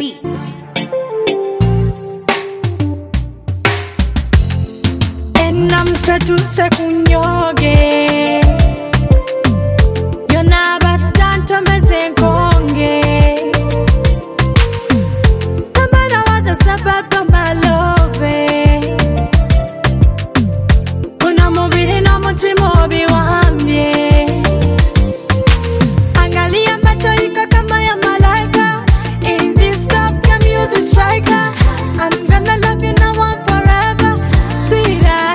Beats. Enamsetu sekunyoge Yona batanto mezenkonge Tamana wada sababu malove Kuna mubili na mutima obiwambye Angalia macho iko kama ya malaika In this love come you the striker I'm gonna love you now and forever Sweetheart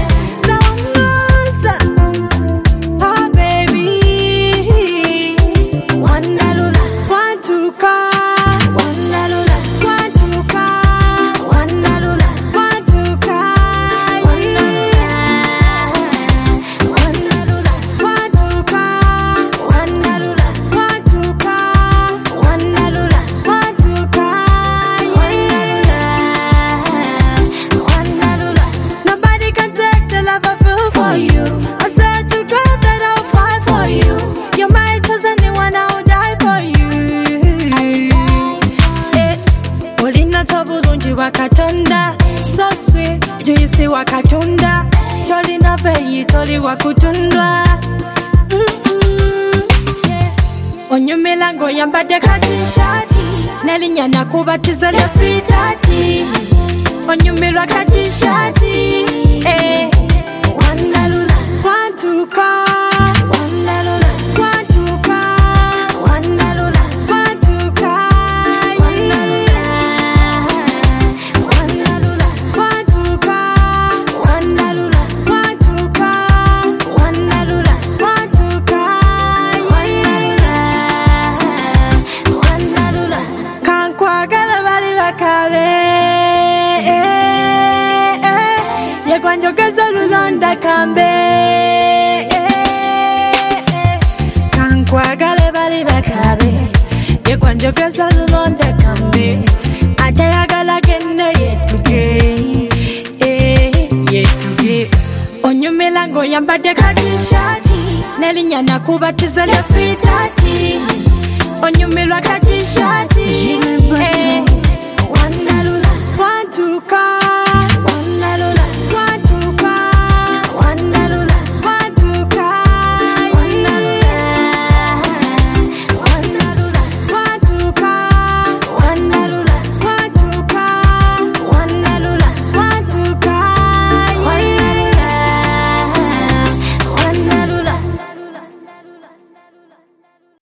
Wakatonda, so sweet, juisi wakatonda Toli na peyi, toli wakutundwa Onyumilango yambade katishati Nelinyana kubatiza le sweetati Onyumilwa katishati Wandalula, wantuka Wandalula, wantuka Wandalula, wantuka Yekwanjogeza lulonda kambe Kankwagale bali bakabe Yekwanjogeza lulonda kambe Atayagala genne yetuge Yetuge Onyumilango yambade katishati Nelinyana kubatiza le sweetati Onyumilwa katishati Wandalula, wantuka